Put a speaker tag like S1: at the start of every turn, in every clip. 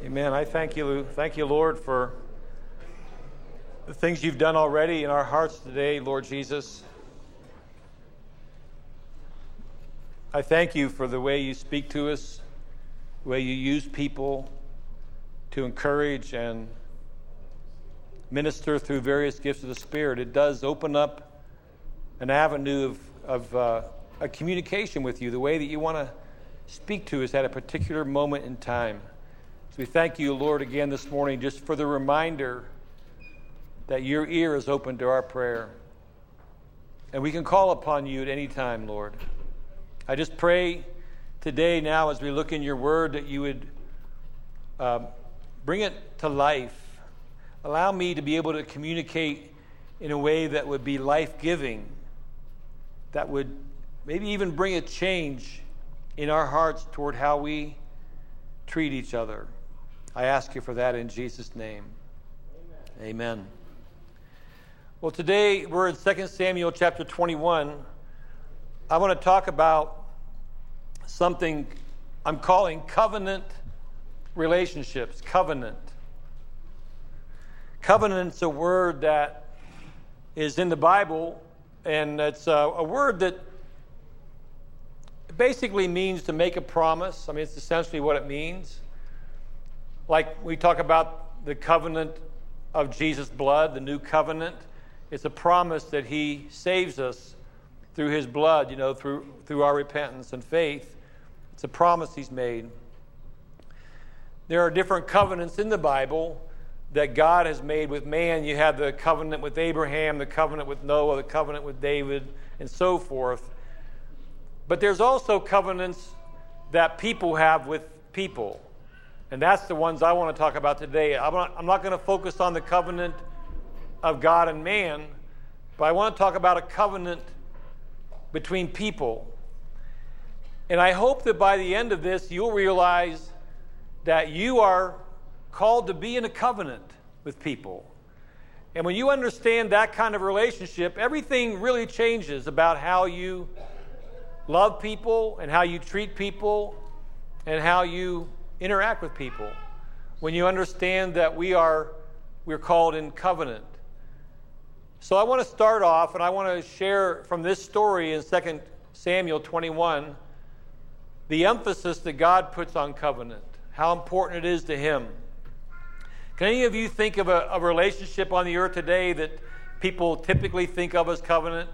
S1: Amen. I thank you, Lord, for the things you've done already in our hearts today, Lord Jesus. I thank you for the way you speak to us, the way you use people to encourage and minister through various gifts of the Spirit. It does open up an avenue of a communication with you, the way that you want to speak to us at a particular moment in time. So we thank you, Lord, again this morning just for the reminder that your ear is open to our prayer. And we can call upon you at any time, Lord. I just pray today now as we look in your word that you would bring it to life. Allow me to be able to communicate in a way that would be life-giving, that would maybe even bring a change in our hearts toward how we treat each other. I ask you for that in Jesus' name. Amen. Well, today we're in 2 Samuel chapter 21. I want to talk about something I'm calling covenant relationships. Covenant. Covenant's a word that is in the Bible, and it's a word that basically means to make a promise. I mean, it's essentially what it means. Like we talk about the covenant of Jesus' blood, the new covenant. It's a promise that he saves us through his blood, through our repentance and faith. It's a promise he's made. There are different covenants in the Bible that God has made with man. You have the covenant with Abraham, the covenant with Noah, the covenant with David, and so forth. But there's also covenants that people have with people. And that's the ones I want to talk about today. I'm not going to focus on the covenant of God and man, but I want to talk about a covenant between people. And I hope that by the end of this, you'll realize that you are called to be in a covenant with people. And when you understand that kind of relationship, everything really changes about how you love people and how you treat people and how you interact with people. When you understand that we're called in covenant. So I want to start off, and I want to share from this story in 2 Samuel 21 the emphasis that God puts on covenant, how important it is to him. Can any of you think of a relationship on the earth today that people typically think of as covenant?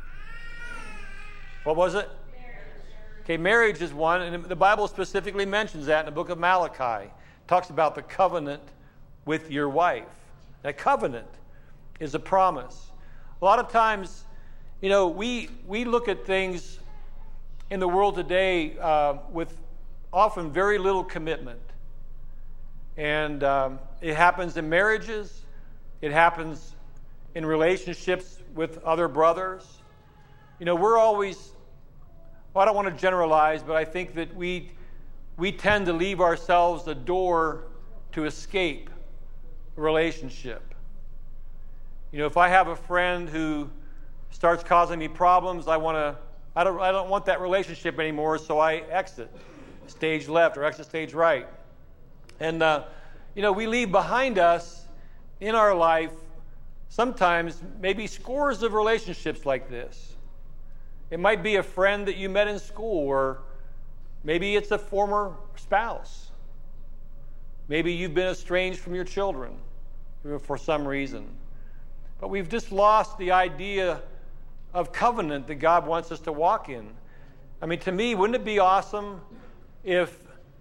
S1: What was it? Okay, marriage is one, and the Bible specifically mentions that in the book of Malachi. It talks about the covenant with your wife. That covenant is a promise. A lot of times, we look at things in the world today with often very little commitment. And it happens in marriages. It happens in relationships with other brothers. We're always... Well, I don't want to generalize, but I think that we tend to leave ourselves a door to escape a relationship. If I have a friend who starts causing me problems, I don't want that relationship anymore, so I exit stage left or exit stage right. And we leave behind us in our life sometimes maybe scores of relationships like this. It might be a friend that you met in school, or maybe it's a former spouse. Maybe you've been estranged from your children for some reason. But we've just lost the idea of covenant that God wants us to walk in. I mean, to me, wouldn't it be awesome if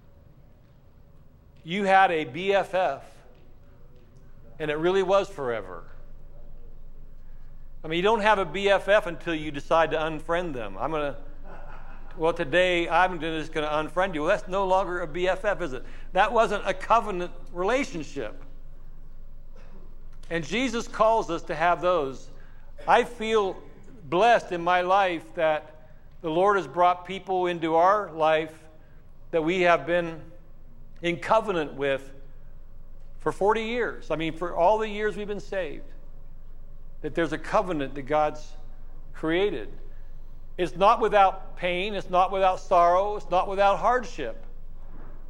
S1: you had a BFF and it really was forever? I mean, you don't have a BFF until you decide to unfriend them. Today I'm just going to unfriend you. Well, that's no longer a BFF, is it? That wasn't a covenant relationship. And Jesus calls us to have those. I feel blessed in my life that the Lord has brought people into our life that we have been in covenant with for 40 years. I mean, for all the years we've been saved. That there's a covenant that God's created. It's not without pain. It's not without sorrow. It's not without hardship.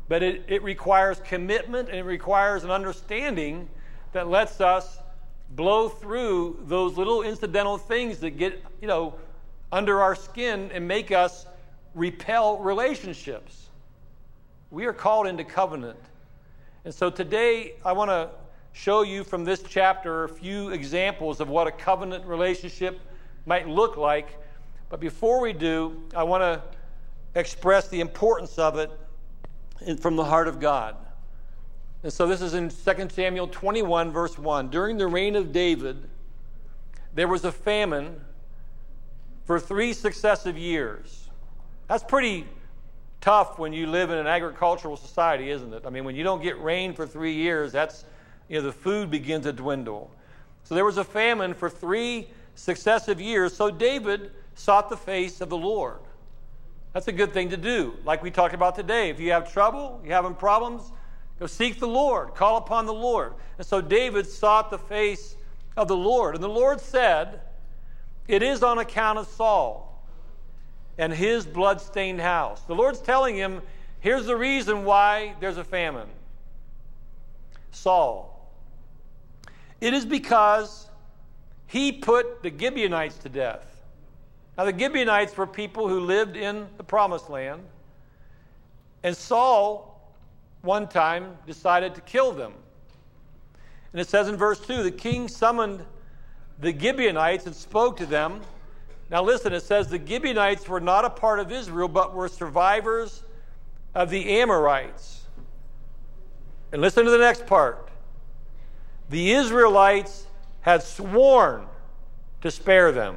S1: but it requires commitment, and it requires an understanding that lets us blow through those little incidental things that get, under our skin and make us repel relationships. We are called into covenant. And so today I want to show you from this chapter a few examples of what a covenant relationship might look like. But before we do, I want to express the importance of it from the heart of God. And so this is in 2 Samuel 21, verse 1. During the reign of David, there was a famine for 3 successive years. That's pretty tough when you live in an agricultural society, isn't it? I mean, when you don't get rain for 3 years, that's, the food begins to dwindle. So there was a famine for 3 successive years. So David sought the face of the Lord. That's a good thing to do. Like we talked about today. If you have trouble, you're having problems, go seek the Lord. Call upon the Lord. And so David sought the face of the Lord. And the Lord said, "It is on account of Saul and his blood-stained house." The Lord's telling him, here's the reason why there's a famine. Saul. It is because he put the Gibeonites to death. Now, the Gibeonites were people who lived in the Promised Land. And Saul, one time, decided to kill them. And it says in verse 2, the king summoned the Gibeonites and spoke to them. Now listen, it says the Gibeonites were not a part of Israel, but were survivors of the Amorites. And listen to the next part. The Israelites had sworn to spare them.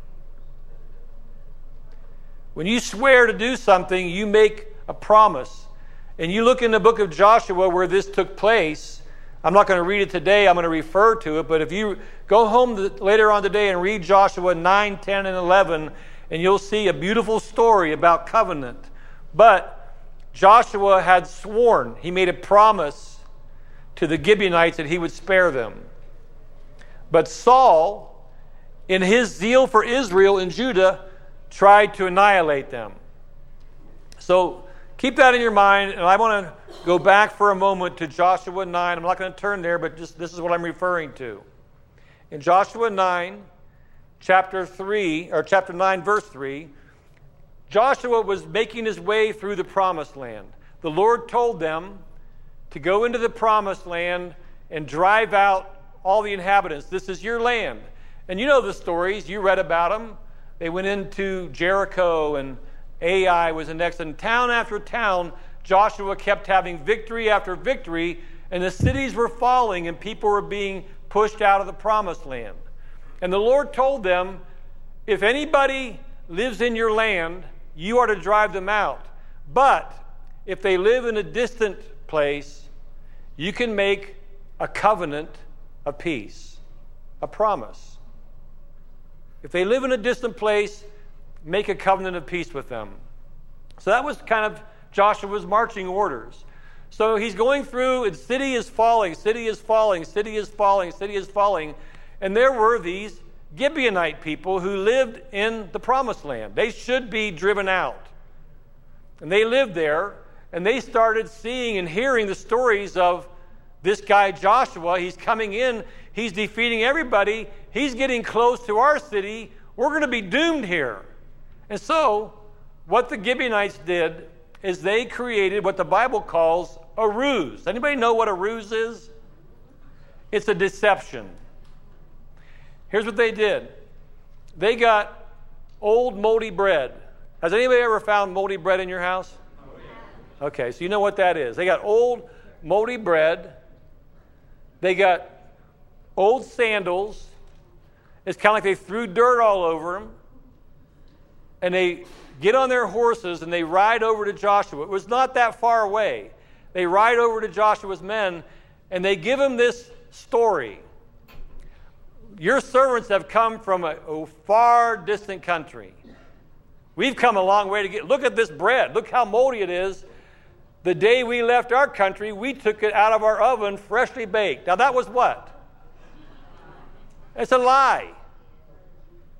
S1: When you swear to do something, you make a promise. And you look in the book of Joshua where this took place. I'm not going to read it today. I'm going to refer to it. But if you go home later on today and read Joshua 9, 10, and 11, and you'll see a beautiful story about covenant. But Joshua had sworn. He made a promise to the Gibeonites that he would spare them. But Saul, in his zeal for Israel and Judah, tried to annihilate them. So keep that in your mind, and I want to go back for a moment to Joshua 9. I'm not going to turn there, but just this is what I'm referring to. In Joshua 9, chapter 9, verse 3, Joshua was making his way through the Promised Land. The Lord told them to go into the Promised Land and drive out all the inhabitants. This is your land. And you know the stories. You read about them. They went into Jericho, and Ai was the next. And town after town, Joshua kept having victory after victory, and the cities were falling, and people were being pushed out of the Promised Land. And the Lord told them, if anybody lives in your land, you are to drive them out. But if they live in a distant place, you can make a covenant of peace, a promise. If they live in a distant place, make a covenant of peace with them. So that was kind of Joshua's marching orders. So he's going through, and city is falling, city is falling, city is falling, city is falling. And there were these Gibeonite people who lived in the Promised Land. They should be driven out. And they lived there, and they started seeing and hearing the stories of this guy Joshua. He's coming in, he's defeating everybody, he's getting close to our city, we're going to be doomed here. And so, what the Gibeonites did is they created what the Bible calls a ruse. Anybody know what a ruse is? It's a deception. Here's what they did. They got old moldy bread. Has anybody ever found moldy bread in your house? Okay, so you know what that is. They got old moldy bread. They got old sandals. It's kind of like they threw dirt all over them. And they get on their horses and they ride over to Joshua. It was not that far away. They ride over to Joshua's men and they give him this story. Your servants have come from a far distant country. We've come a long way to get. Look at this bread. Look how moldy it is. The day we left our country, we took it out of our oven freshly baked. Now that was what? It's a lie.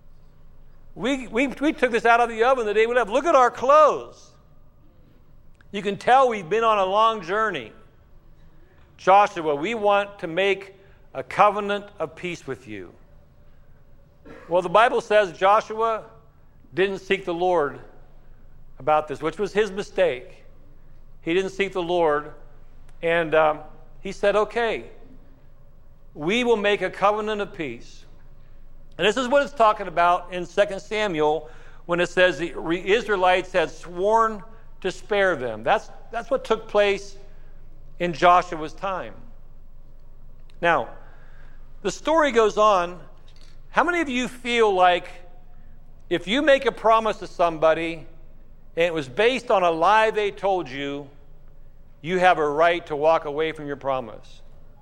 S1: We took this out of the oven the day we left. Look at our clothes. You can tell we've been on a long journey. Joshua, we want to make a covenant of peace with you. Well, the Bible says Joshua didn't seek the Lord about this, which was his mistake. He didn't seek the Lord, and he said, okay, we will make a covenant of peace. And this is what it's talking about in 2 Samuel when it says the Israelites had sworn to spare them. That's what took place in Joshua's time. Now, the story goes on. How many of you feel like if you make a promise to somebody and it was based on a lie they told you, you have a right to walk away from your promise?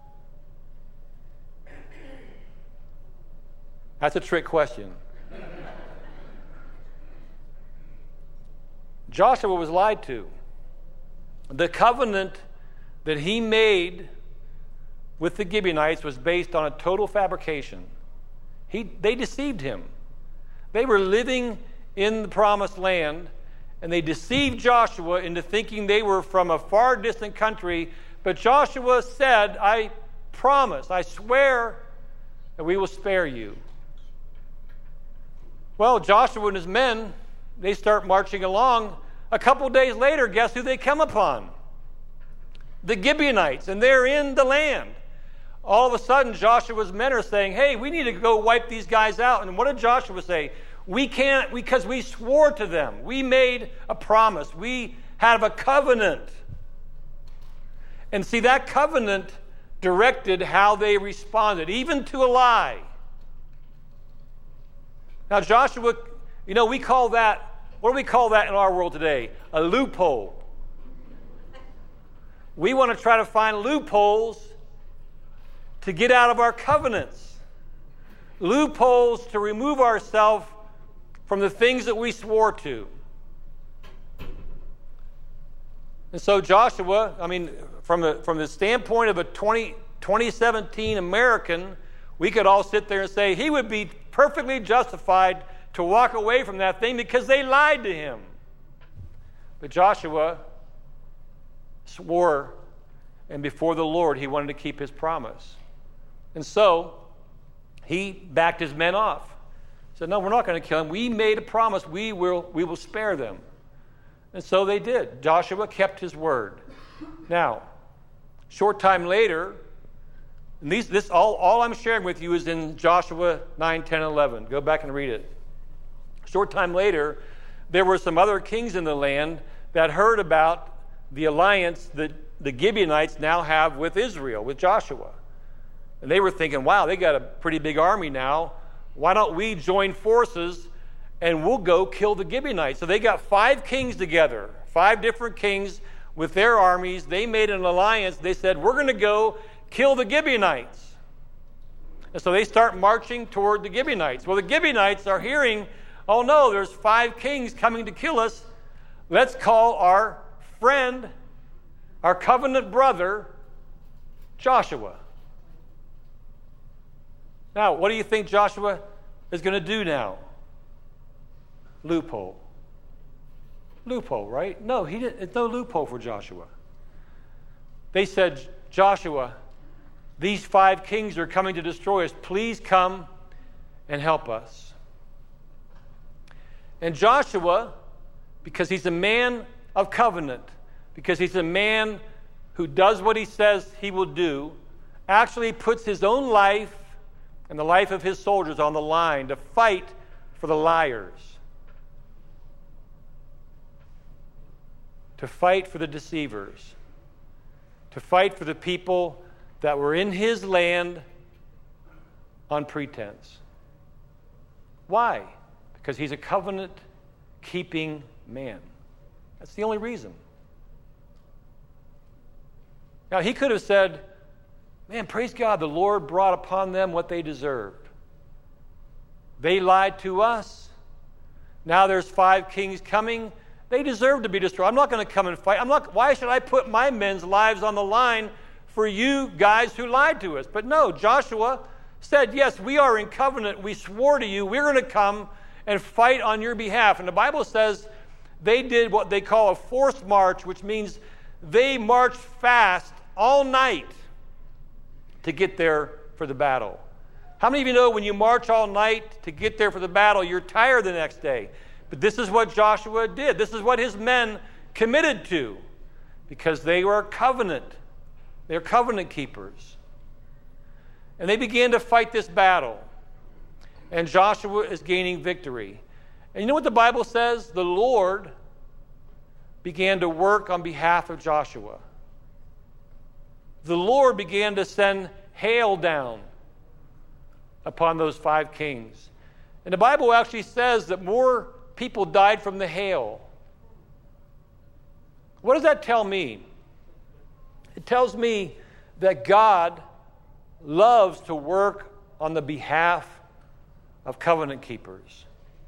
S1: That's a trick question. Joshua was lied to. The covenant that he made with the Gibeonites was based on a total fabrication. They deceived him. They were living in the promised land, and they deceived Joshua into thinking they were from a far distant country. But Joshua said, I promise, I swear that we will spare you. Well, Joshua and his men, they start marching along. A couple days later, guess who they come upon? The Gibeonites, and they're in the land. All of a sudden, Joshua's men are saying, hey, we need to go wipe these guys out. And what did Joshua say? We can't, because we swore to them. We made a promise. We have a covenant. And see, that covenant directed how they responded, even to a lie. Now, Joshua, we call that, what do we call that in our world today? A loophole. We want to try to find loopholes to get out of our covenants. Loopholes to remove ourselves from the things that we swore to. And so Joshua, from the standpoint of a 2017 American, we could all sit there and say he would be perfectly justified to walk away from that thing because they lied to him. But Joshua swore, and before the Lord, he wanted to keep his promise. And so he backed his men off. Said, no, we're not going to kill him. We made a promise. We will spare them. And so they did. Joshua kept his word. Now, short time later, and all I'm sharing with you is in Joshua 9, 10, 11. Go back and read it. Short time later, there were some other kings in the land that heard about the alliance that the Gibeonites now have with Israel, with Joshua. And they were thinking, wow, they got a pretty big army now. Why don't we join forces and we'll go kill the Gibeonites? So they got 5 kings together, 5 different kings with their armies. They made an alliance. They said, we're going to go kill the Gibeonites. And so they start marching toward the Gibeonites. Well, the Gibeonites are hearing, oh no, there's 5 kings coming to kill us. Let's call our friend, our covenant brother, Joshua. Now, what do you think Joshua is going to do now? Loophole. Loophole, right? No, he didn't. It's no loophole for Joshua. They said, Joshua, these 5 kings are coming to destroy us. Please come and help us. And Joshua, because he's a man of covenant, because he's a man who does what he says he will do, actually puts his own life and the life of his soldiers on the line to fight for the liars, to fight for the deceivers, to fight for the people that were in his land on pretense. Why? Because he's a covenant-keeping man. That's the only reason. Now, he could have said, man, praise God, the Lord brought upon them what they deserved. They lied to us. Now there's 5 kings coming. They deserve to be destroyed. I'm not going to come and fight. Why should I put my men's lives on the line for you guys who lied to us? But no, Joshua said, yes, we are in covenant. We swore to you. We're going to come and fight on your behalf. And the Bible says they did what they call a forced march, which means they marched fast all night to get there for the battle. How many of you know when you march all night to get there for the battle, you're tired the next day? But this is what Joshua did. This is what his men committed to, because they were covenant. They're covenant keepers. And they began to fight this battle. And Joshua is gaining victory. And you know what the Bible says? The Lord began to work on behalf of Joshua. The Lord began to send hail down upon those 5 kings. And the Bible actually says that more people died from the hail. What does that tell me? It tells me that God loves to work on the behalf of covenant keepers.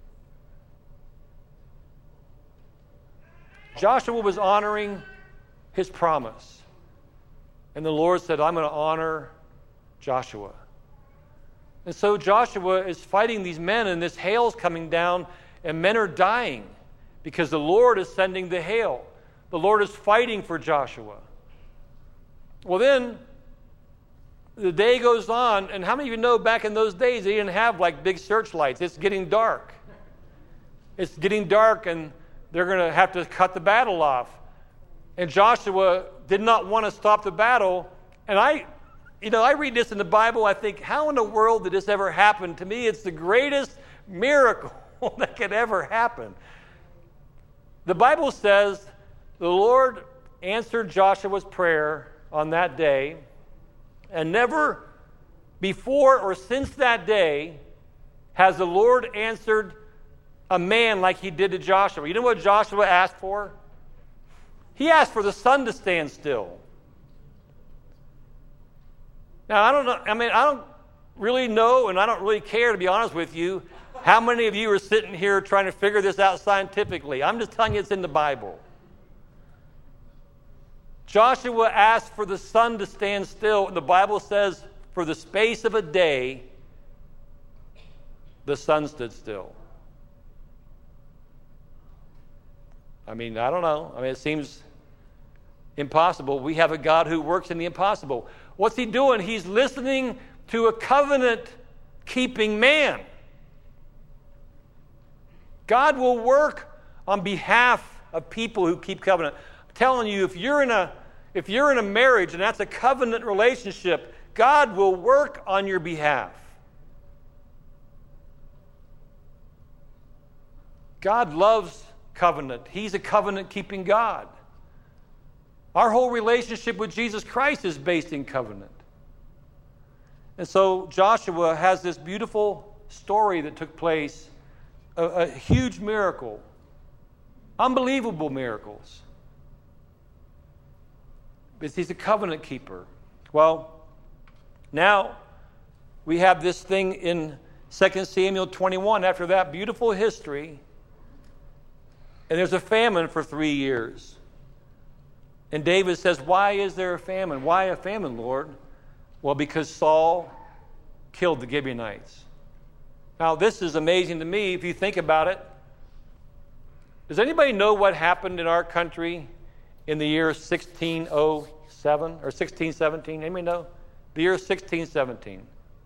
S1: Joshua was honoring his promise. And the Lord said, I'm going to honor Joshua. And so Joshua is fighting these men, and this hail's coming down, and men are dying because the Lord is sending the hail. The Lord is fighting for Joshua. Well, then the day goes on, and how many of you know back in those days they didn't have like big searchlights? It's getting dark. It's getting dark, and they're going to have to cut the battle off. And Joshua did not want to stop the battle. And I read this in the Bible, I think, how in the world did this ever happen? To me, it's the greatest miracle that could ever happen. The Bible says the Lord answered Joshua's prayer on that day, and never before or since that day has the Lord answered a man like he did to Joshua. You know what Joshua asked for? He asked for the sun to stand still. Now, I don't really know, and I don't really care, to be honest with you, how many of you are sitting here trying to figure this out scientifically. I'm just telling you it's in the Bible. Joshua asked for the sun to stand still, and the Bible says for the space of a day, the sun stood still. I don't know. It seems impossible. We have a God who works in the impossible. What's he doing? He's listening to a covenant-keeping man. God will work on behalf of people who keep covenant. I'm telling you, if you're in a marriage and that's a covenant relationship, God will work on your behalf. God loves covenant. He's a covenant-keeping God. Our whole relationship with Jesus Christ is based in covenant. And so Joshua has this beautiful story that took place, a huge miracle, unbelievable miracles. Because he's a covenant keeper. Well, now we have this thing in 2 Samuel 21. After that beautiful history, and there's a famine for 3 years. And David says, why is there a famine? Why a famine, Lord? Well, because Saul killed the Gibeonites. Now, this is amazing to me if you think about it. Does anybody know what happened in our country in the year 1607 or 1617? Anybody know? The year 1617.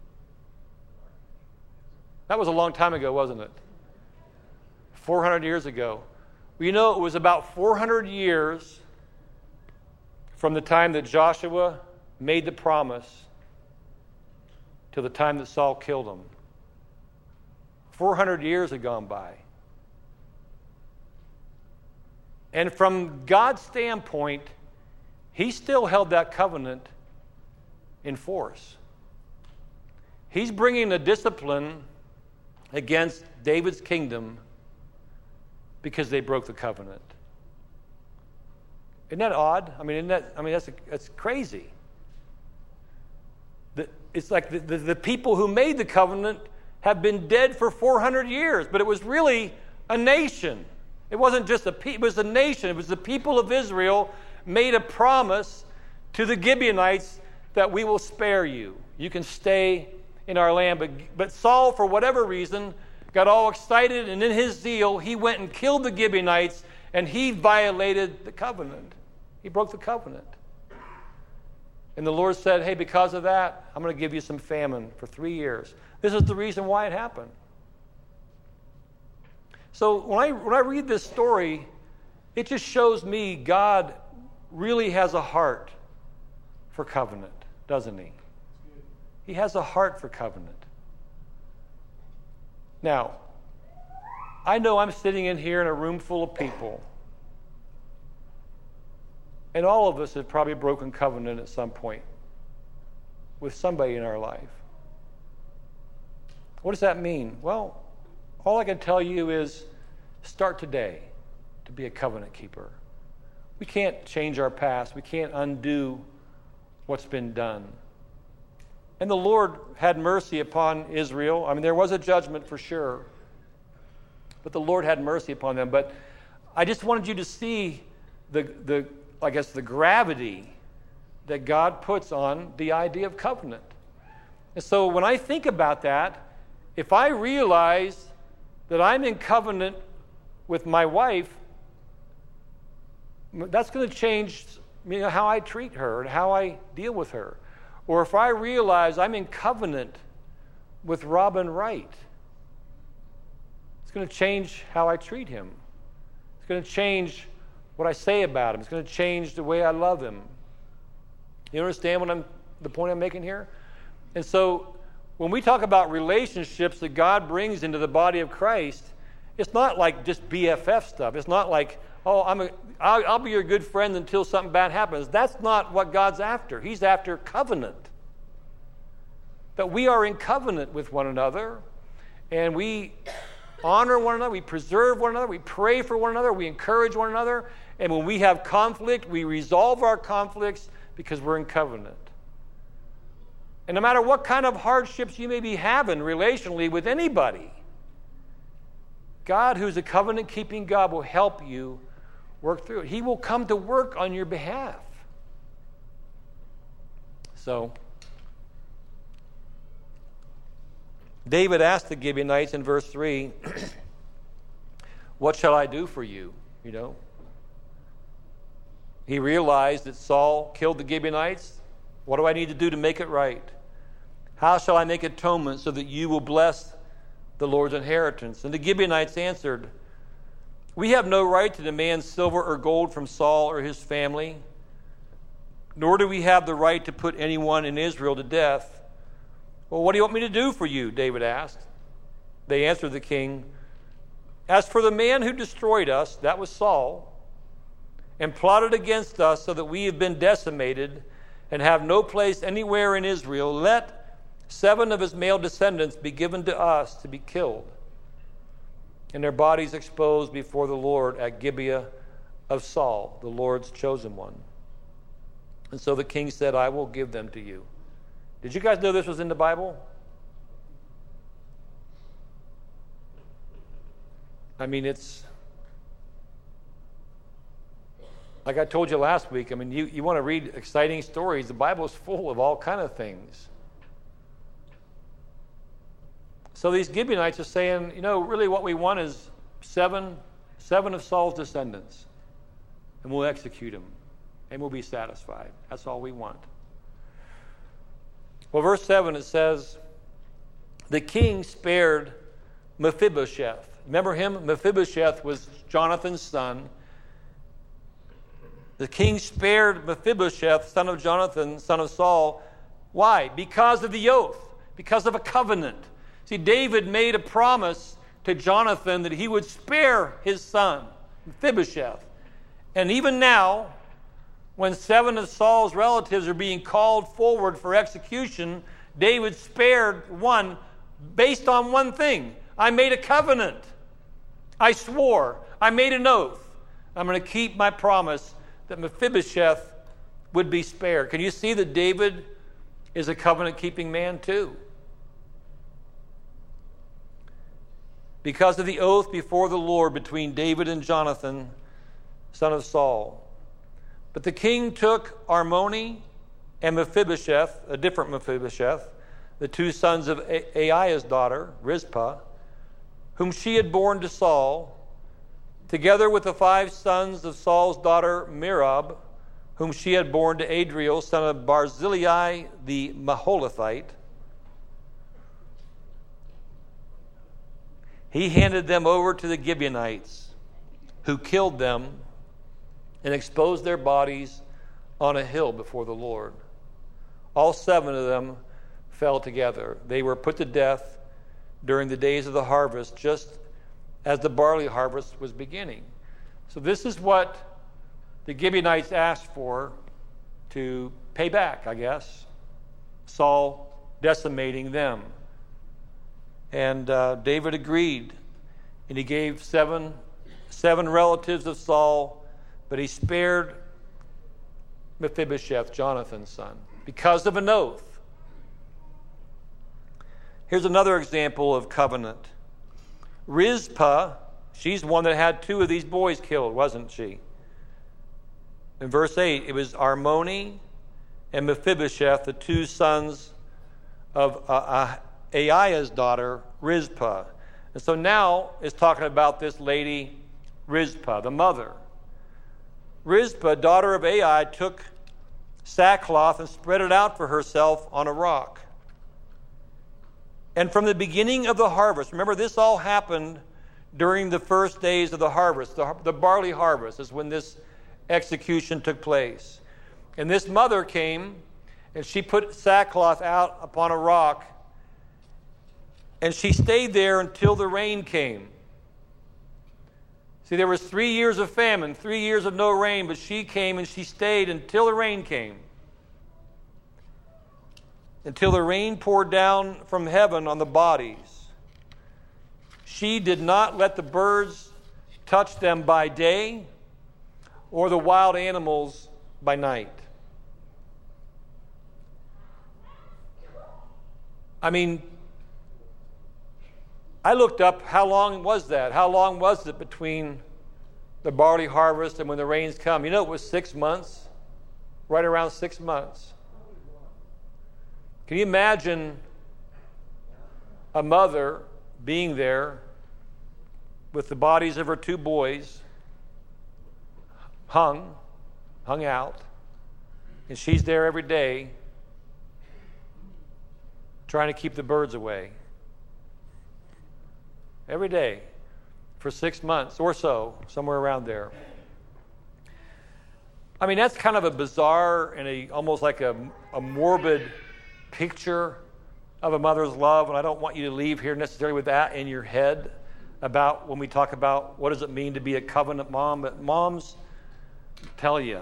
S1: That was a long time ago, wasn't it? 400 years ago. Well, you know, it was about 400 years from the time that Joshua made the promise to the time that Saul killed him. 400 years had gone by. And from God's standpoint, he still held that covenant in force. He's bringing a discipline against David's kingdom because they broke the covenant. Isn't that odd? That's crazy. It's like the people who made the covenant have been dead for 400 years, but it was really a nation. It wasn't just it was a nation. It was the people of Israel made a promise to the Gibeonites that we will spare you. You can stay in our land. But Saul, for whatever reason, got all excited, and in his zeal, he went and killed the Gibeonites and he violated the covenant. He broke the covenant. And the Lord said, hey, because of that, I'm going to give you some famine for 3 years. This is the reason why it happened. So when I read this story, it just shows me God really has a heart for covenant, doesn't he? He has a heart for covenant. Now, I know I'm sitting in here in a room full of people, and all of us have probably broken covenant at some point with somebody in our life. What does that mean? Well, all I can tell you is start today to be a covenant keeper. We can't change our past. We can't undo what's been done. And the Lord had mercy upon Israel. I mean, there was a judgment for sure, but the Lord had mercy upon them. But I just wanted you to see the gravity that God puts on the idea of covenant. And so when I think about that, if I realize that I'm in covenant with my wife, that's going to change how I treat her and how I deal with her. Or if I realize I'm in covenant with Robin Wright, it's going to change how I treat him. It's going to change what I say about him. It's going to change the way I love him. You understand the point I'm making here? And so when we talk about relationships that God brings into the body of Christ, it's not like just BFF stuff. It's not like, oh, I'll be your good friend until something bad happens. That's not what God's after. He's after covenant. That we are in covenant with one another, and we honor one another, we preserve one another, we pray for one another, we encourage one another, and when we have conflict, we resolve our conflicts because we're in covenant. And no matter what kind of hardships you may be having relationally with anybody, God, who's a covenant-keeping God, will help you work through it. He will come to work on your behalf. So, David asked the Gibeonites in verse 3, what shall I do for you? He realized that Saul killed the Gibeonites. What do I need to do to make it right? How shall I make atonement so that you will bless the Lord's inheritance? And the Gibeonites answered, we have no right to demand silver or gold from Saul or his family, nor do we have the right to put anyone in Israel to death. Well, what do you want me to do for you? David asked. They answered the king, as for the man who destroyed us, that was Saul, and plotted against us so that we have been decimated and have no place anywhere in Israel, let 7 of his male descendants be given to us to be killed, and their bodies exposed before the Lord at Gibeah of Saul, the Lord's chosen one. And so the king said, I will give them to you. Did you guys know this was in the Bible? I mean, it's like I told you last week. I mean, you want to read exciting stories. The Bible is full of all kind of things. So these Gibeonites are saying, really what we want is seven of Saul's descendants, and we'll execute them, and we'll be satisfied. That's all we want. Well, verse 7, it says, the king spared Mephibosheth. Remember him? Mephibosheth was Jonathan's son. The king spared Mephibosheth, son of Jonathan, son of Saul. Why? Because of the oath, because of a covenant. See, David made a promise to Jonathan that he would spare his son, Mephibosheth. And even now, when 7 of Saul's relatives are being called forward for execution, David spared one based on one thing. I made a covenant. I swore. I made an oath. I'm going to keep my promise that Mephibosheth would be spared. Can you see that David is a covenant-keeping man too? Because of the oath before the Lord between David and Jonathan, son of Saul. But the king took Armoni and Mephibosheth, a different Mephibosheth, the 2 sons of Aiah's daughter, Rizpah, whom she had borne to Saul, together with the 5 sons of Saul's daughter Merab, whom she had borne to Adriel, son of Barzillai the Maholathite. He handed them over to the Gibeonites, who killed them and exposed their bodies on a hill before the Lord. All 7 of them fell together. They were put to death during the days of the harvest, just as the barley harvest was beginning. So this is what the Gibeonites asked for to pay back, I guess. Saul decimating them. And David agreed, and he gave seven relatives of Saul, but he spared Mephibosheth, Jonathan's son, because of an oath. Here's another example of covenant. Rizpah, she's one that had 2 of these boys killed, wasn't she? In verse 8, it was Armoni and Mephibosheth, the 2 sons of Aiah's daughter, Rizpah. And so now it's talking about this lady, Rizpah, the mother. Rizpah, daughter of Aiah, took sackcloth and spread it out for herself on a rock. And from the beginning of the harvest, remember this all happened during the first days of the harvest. The barley harvest is when this execution took place. And this mother came and she put sackcloth out upon a rock, and she stayed there until the rain came. See, there was 3 years of famine, 3 years of no rain, but she came and she stayed until the rain came. Until the rain poured down from heaven on the bodies. She did not let the birds touch them by day, or the wild animals by night. I mean, I looked up how long was that? How long was it between the barley harvest and when the rains come? You know, it was 6 months, right around 6 months. Can you imagine a mother being there with the bodies of her 2 boys hung out, and she's there every day trying to keep the birds away? Every day for 6 months or so, somewhere around there. I mean, that's kind of a bizarre and almost like a morbid picture of a mother's love, and I don't want you to leave here necessarily with that in your head about when we talk about what does it mean to be a covenant mom. But moms, tell you,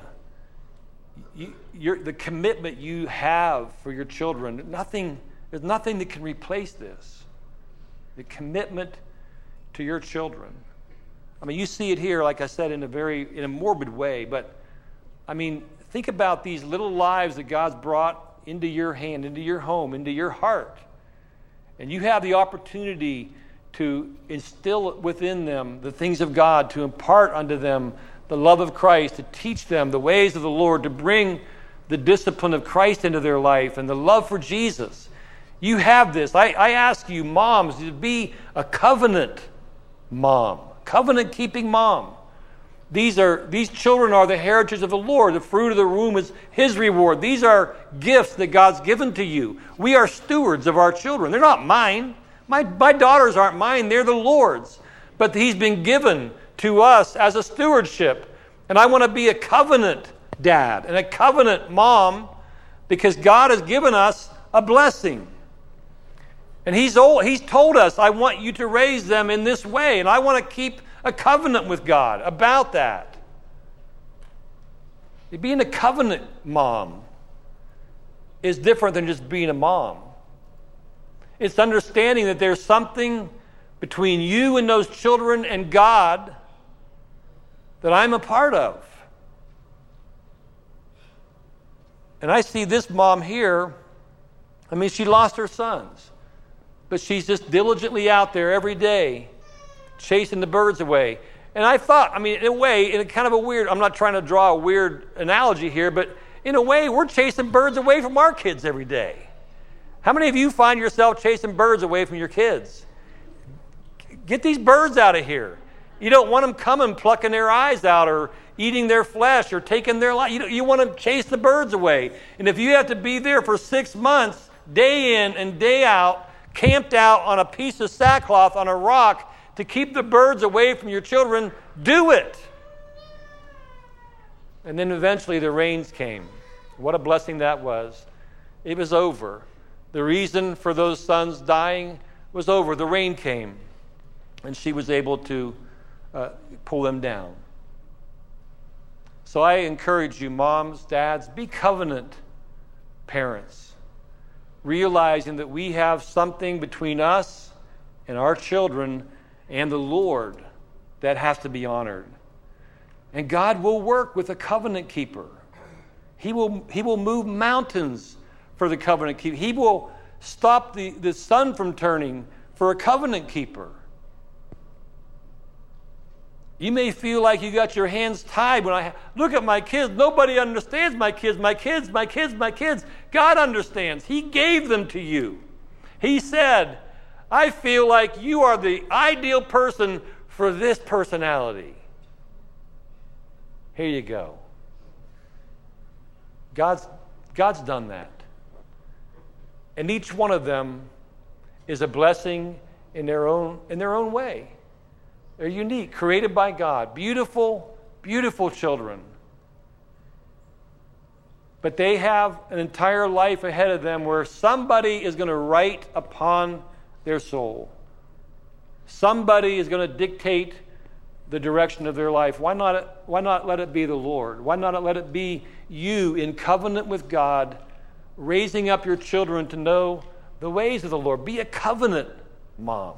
S1: the commitment you have for your children, there's nothing that can replace this. The commitment to your children. I mean, you see it here, like I said, in a morbid way, but I mean, think about these little lives that God's brought into your hand, into your home, into your heart. And you have the opportunity to instill within them the things of God, to impart unto them the love of Christ, to teach them the ways of the Lord, to bring the discipline of Christ into their life and the love for Jesus. You have this. I ask you, moms, to be a covenant mom, covenant-keeping mom. These children are the heritage of the Lord. The fruit of the womb is His reward. These are gifts that God's given to you. We are stewards of our children. They're not mine. My daughters aren't mine. They're the Lord's. But He's been given to us as a stewardship. And I want to be a covenant dad and a covenant mom because God has given us a blessing. And He's told us, I want you to raise them in this way. And I want to keep a covenant with God about that. Being a covenant mom is different than just being a mom. It's understanding that there's something between you and those children and God that I'm a part of. And I see this mom here, I mean, she lost her sons, but she's just diligently out there every day chasing the birds away. And I thought, I mean, in a way, in a kind of a weird, I'm not trying to draw a weird analogy here, but in a way, we're chasing birds away from our kids every day. How many of you find yourself chasing birds away from your kids? Get these birds out of here. You don't want them coming, plucking their eyes out or eating their flesh or taking their life. You want to chase the birds away. And if you have to be there for 6 months, day in and day out, camped out on a piece of sackcloth on a rock to keep the birds away from your children, do it. And then eventually the rains came. What a blessing that was. It was over. The reason for those sons dying was over. The rain came, and she was able to pull them down. So I encourage you, moms, dads, be covenant parents, realizing that we have something between us and our children and the Lord that has to be honored. And God will work with a covenant keeper. He will move mountains for the covenant keeper. He will stop the sun from turning for a covenant keeper. You may feel like you got your hands tied when I look at my kids. Nobody understands my kids. God understands. He gave them to you. He said, I feel like you are the ideal person for this personality. Here you go. God's done that. And each one of them is a blessing in their own way. They're unique, created by God. Beautiful, beautiful children. But they have an entire life ahead of them where somebody is going to write upon their soul. Somebody is going to dictate the direction of their life. Why not let it be the Lord? Why not let it be you in covenant with God, raising up your children to know the ways of the Lord? Be a covenant mom.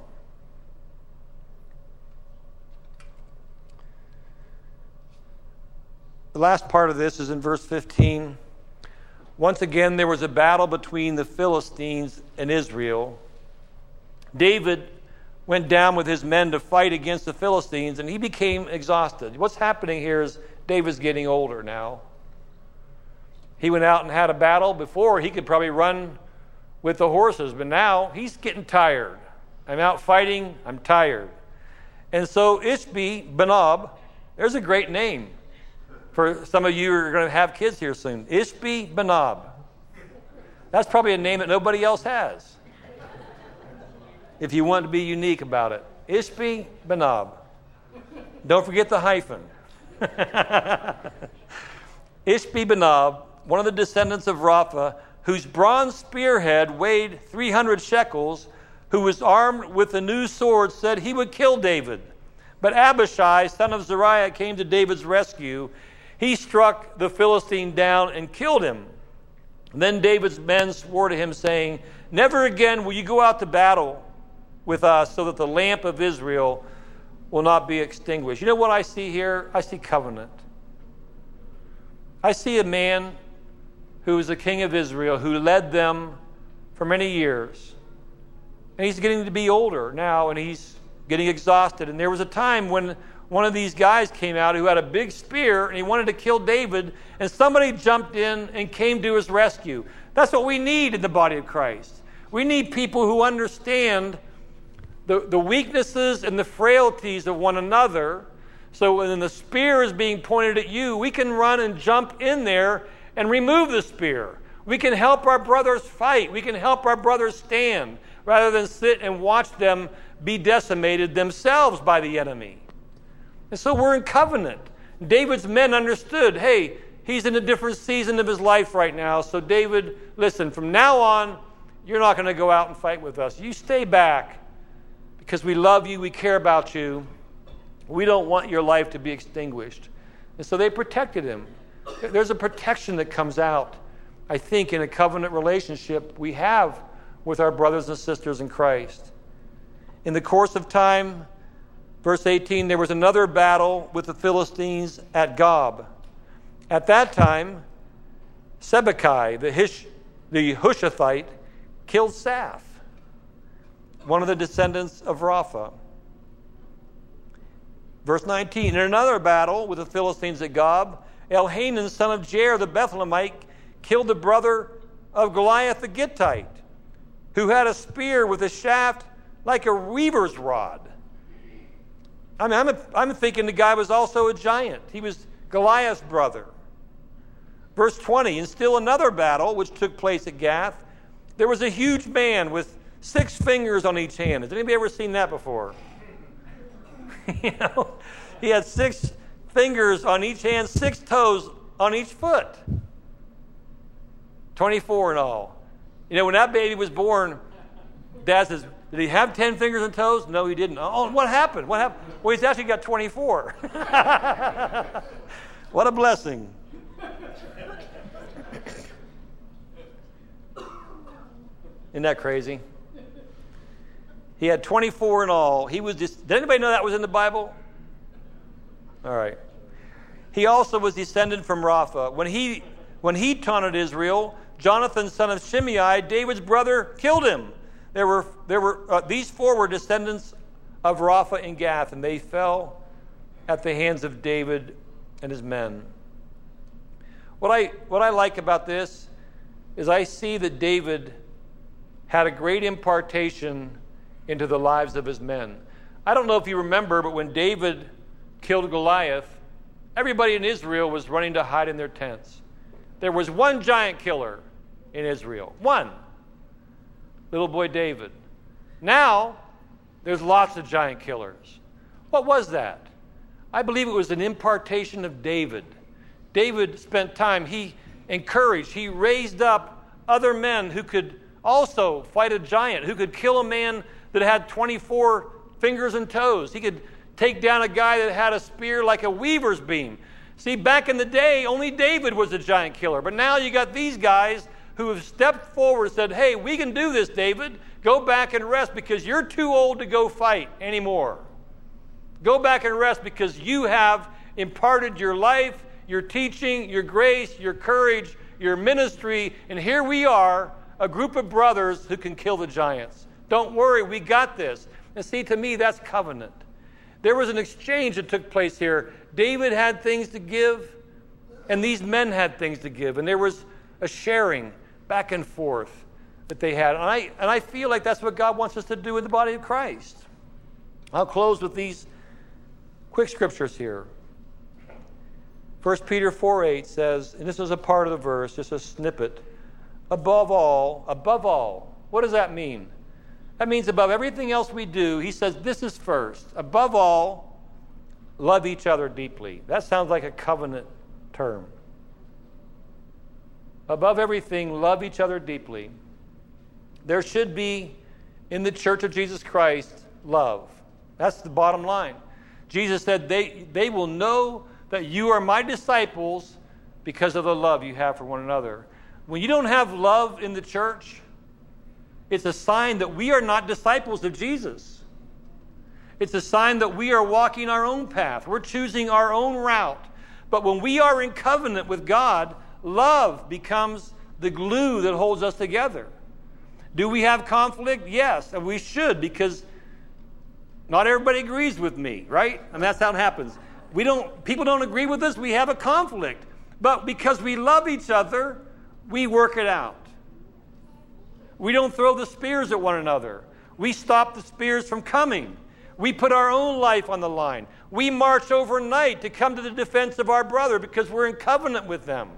S1: The last part of this is in verse 15. Once again, there was a battle between the Philistines and Israel. David went down with his men to fight against the Philistines, and he became exhausted. What's happening here is David's getting older now. He went out and had a battle. Before, he could probably run with the horses, but now he's getting tired. I'm out fighting, I'm tired. And so Ishbi-Benob, there's a great name. For some of you who are going to have kids here soon. Ishbi-Benob. That's probably a name that nobody else has. If you want to be unique about it. Ishbi-Benob. Don't forget the hyphen. Ishbi-Benob, one of the descendants of Rapha, whose bronze spearhead weighed 300 shekels, who was armed with a new sword, said he would kill David. But Abishai, son of Zeruiah, came to David's rescue. He struck the Philistine down and killed him. And then David's men swore to him, saying, never again will you go out to battle with us, so that the lamp of Israel will not be extinguished. You know what I see here? I see covenant. I see a man who is the king of Israel, who led them for many years. And he's getting to be older now, and he's getting exhausted. And there was a time when one of these guys came out who had a big spear, and he wanted to kill David, and somebody jumped in and came to his rescue. That's what we need in the body of Christ. We need people who understand the weaknesses and the frailties of one another. So when the spear is being pointed at you, we can run and jump in there and remove the spear. We can help our brothers fight. We can help our brothers stand, rather than sit and watch them be decimated themselves by the enemy. And so we're in covenant. David's men understood, hey, he's in a different season of his life right now. So David, listen, from now on, you're not going to go out and fight with us. You stay back because we love you, we care about you. We don't want your life to be extinguished. And so they protected him. There's a protection that comes out, I think, in a covenant relationship we have with our brothers and sisters in Christ. In the course of time, verse 18, there was another battle with the Philistines at Gob. At that time, Sibbecai, the Hushathite, killed Saph, one of the descendants of Rapha. Verse 19, in another battle with the Philistines at Gob, Elhanan, son of Jair the Bethlehemite, killed the brother of Goliath the Gittite, who had a spear with a shaft like a weaver's rod. I mean, I'm thinking the guy was also a giant. He was Goliath's brother. Verse 20, in still another battle which took place at Gath, there was a huge man with 6 fingers on each hand. Has anybody ever seen that before? You know, he had 6 fingers on each hand, 6 toes on each foot. 24 in all. You know, when that baby was born, Dad says, did he have 10 fingers and toes? No, he didn't. Oh, what happened? What happened? Well, he's actually got 24. What a blessing. Isn't that crazy? He had 24 in all. He was did anybody know that was in the Bible? All right. He also was descended from Rapha. When he taunted Israel, Jonathan, son of Shimei, David's brother, killed him. These 4 were descendants of Rapha and Gath, and they fell at the hands of David and his men. What I like about this is I see that David had a great impartation into the lives of his men. I don't know if you remember, but when David killed Goliath, everybody in Israel was running to hide in their tents. There was one giant killer in Israel. One. Little boy David. Now, there's lots of giant killers. What was that? I believe it was an impartation of David. David spent time, he encouraged, he raised up other men who could also fight a giant, who could kill a man that had 24 fingers and toes. He could take down a guy that had a spear like a weaver's beam. See, back in the day, only David was a giant killer. But now you got these guys who have stepped forward and said, hey, we can do this, David. Go back and rest because you're too old to go fight anymore. Go back and rest because you have imparted your life, your teaching, your grace, your courage, your ministry, and here we are, a group of brothers who can kill the giants. Don't worry, we got this. And see, to me, that's covenant. There was an exchange that took place here. David had things to give, and these men had things to give. And there was a sharing back and forth that they had. And I feel like that's what God wants us to do in the body of Christ. I'll close with these quick scriptures here. 1 Peter 4:8 says, and this is a part of the verse, just a snippet, above all, what does that mean? That means above everything else we do, he says this is first. Above all, love each other deeply. That sounds like a covenant term. Above everything, love each other deeply. There should be, in the Church of Jesus Christ, love. That's the bottom line. Jesus said, they will know that you are my disciples because of the love you have for one another. When you don't have love in the church, it's a sign that we are not disciples of Jesus. It's a sign that we are walking our own path. We're choosing our own route. But when we are in covenant with God, love becomes the glue that holds us together. Do we have conflict? Yes, and we should, because not everybody agrees with me, right? And that's how it happens. People don't agree with us, we have a conflict. But because we love each other, we work it out. We don't throw the spears at one another. We stop the spears from coming. We put our own life on the line. We march overnight to come to the defense of our brother because we're in covenant with them.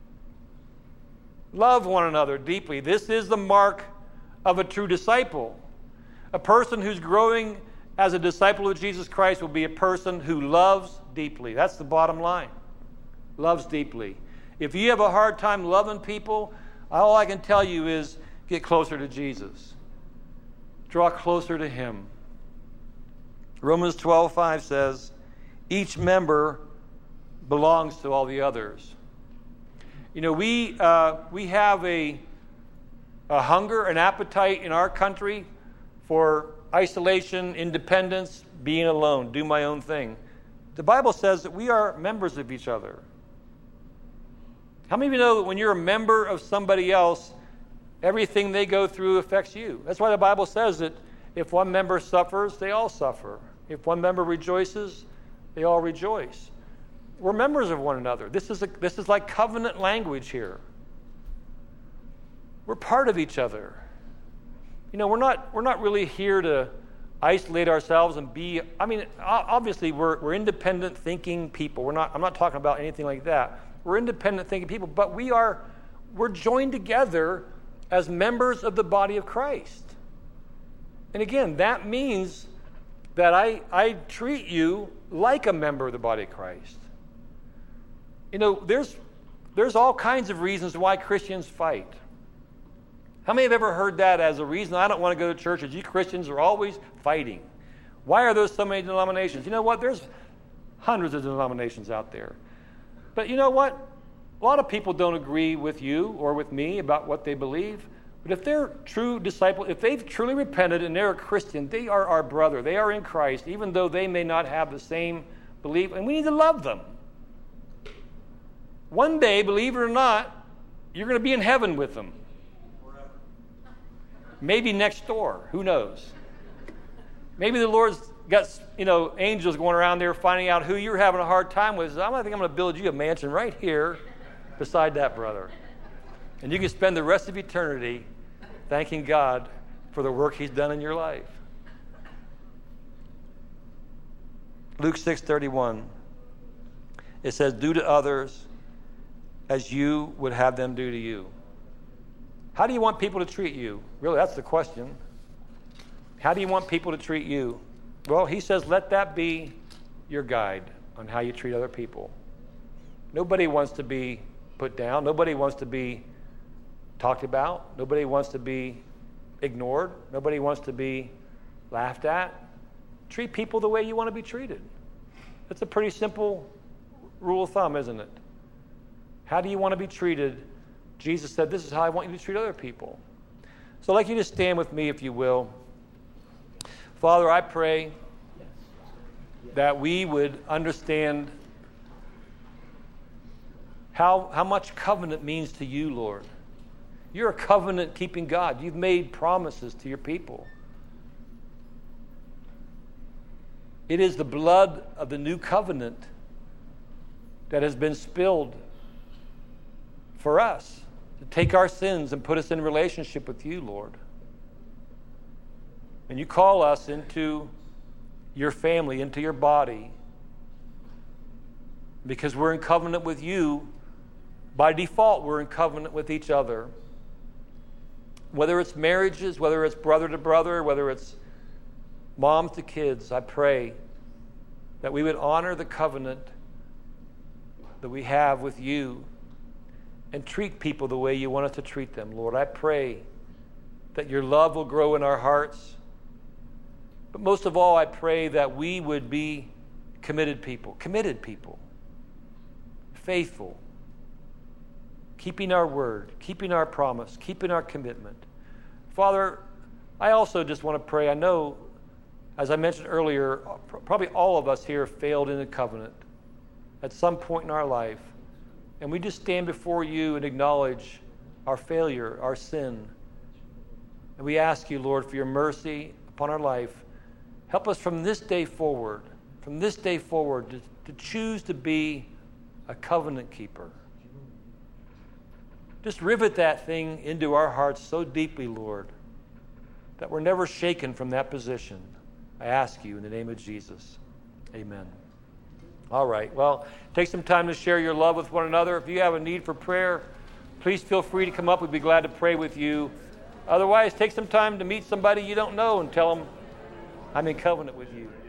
S1: Love one another deeply. This is the mark of a true disciple. A person who's growing as a disciple of Jesus Christ will be a person who loves deeply. That's the bottom line. Loves deeply. If you have a hard time loving people, all I can tell you is get closer to Jesus. Draw closer to him. Romans 12:5 says, each member belongs to all the others. You know, we have a hunger, an appetite in our country for isolation, independence, being alone, do my own thing. The Bible says that we are members of each other. How many of you know that when you're a member of somebody else, everything they go through affects you? That's why the Bible says that if one member suffers, they all suffer. If one member rejoices, they all rejoice. We're members of one another. This is like covenant language here. We're part of each other. You know, we're not really here to isolate ourselves and be, obviously we're independent thinking people. I'm not talking about anything like that. We're independent thinking people, but we're joined together as members of the body of Christ. And again, that means that I treat you like a member of the body of Christ. There's all kinds of reasons why Christians fight. How many have ever heard that as a reason I don't want to go to church is you Christians are always fighting? Why are there so many denominations? You know what? There's hundreds of denominations out there. But you know what? A lot of people don't agree with you or with me about what they believe. But if they're true disciples, if they've truly repented and they're a Christian, they are our brother. They are in Christ, even though they may not have the same belief. And we need to love them. One day, believe it or not, you're going to be in heaven with them. Maybe next door. Who knows? Maybe the Lord's got angels going around there finding out who you're having a hard time with. I think I'm going to build you a mansion right here beside that brother. And you can spend the rest of eternity thanking God for the work he's done in your life. Luke 6:31. It says, do to others as you would have them do to you. How do you want people to treat you? Really, that's the question. How do you want people to treat you? Well, he says, let that be your guide on how you treat other people. Nobody wants to be put down. Nobody wants to be talked about. Nobody wants to be ignored. Nobody wants to be laughed at. Treat people the way you want to be treated. That's a pretty simple rule of thumb, isn't it? How do you want to be treated? Jesus said, this is how I want you to treat other people. So I'd like you to stand with me, if you will. Father, I pray that we would understand how much covenant means to you, Lord. You're a covenant-keeping God. You've made promises to your people. It is the blood of the new covenant that has been spilled for us to take our sins and put us in relationship with you, Lord. And you call us into your family, into your body. Because we're in covenant with you, by default, we're in covenant with each other. Whether it's marriages, whether it's brother to brother, whether it's moms to kids, I pray that we would honor the covenant that we have with you and treat people the way you want us to treat them. Lord, I pray that your love will grow in our hearts. But most of all, I pray that we would be committed people, faithful, keeping our word, keeping our promise, keeping our commitment. Father, I also just want to pray. I know, as I mentioned earlier, probably all of us here failed in the covenant at some point in our life. And we just stand before you and acknowledge our failure, our sin. And we ask you, Lord, for your mercy upon our life. Help us from this day forward, to choose to be a covenant keeper. Just rivet that thing into our hearts so deeply, Lord, that we're never shaken from that position. I ask you in the name of Jesus. Amen. All right. Well, take some time to share your love with one another. If you have a need for prayer, please feel free to come up. We'd be glad to pray with you. Otherwise, take some time to meet somebody you don't know and tell them, I'm in covenant with you.